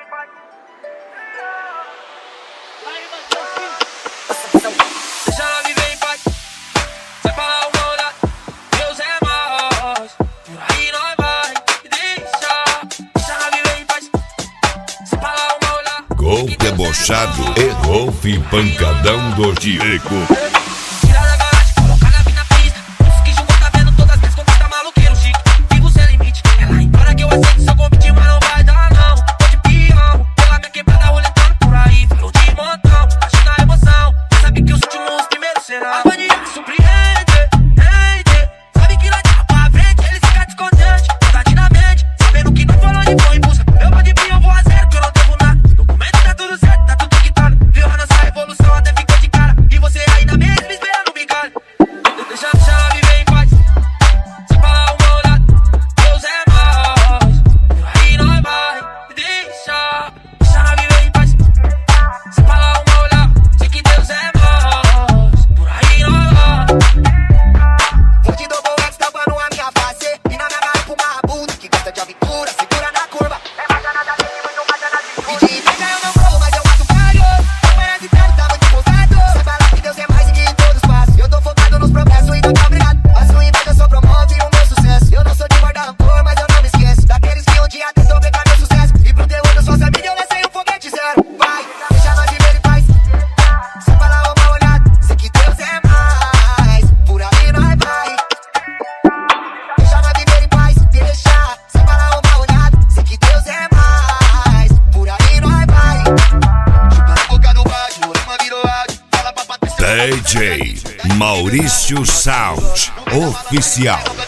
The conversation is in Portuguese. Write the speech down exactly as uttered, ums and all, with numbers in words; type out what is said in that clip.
Deixa ela viver em paz. Sai pra lá uma olhada, Deus é mais. Por aí nós vai. Deixa, deixa ela viver em paz. Sai pra lá uma olhada. Golfe debochado e golfe pancadão do Diego. D J Maurício Sound Oficial.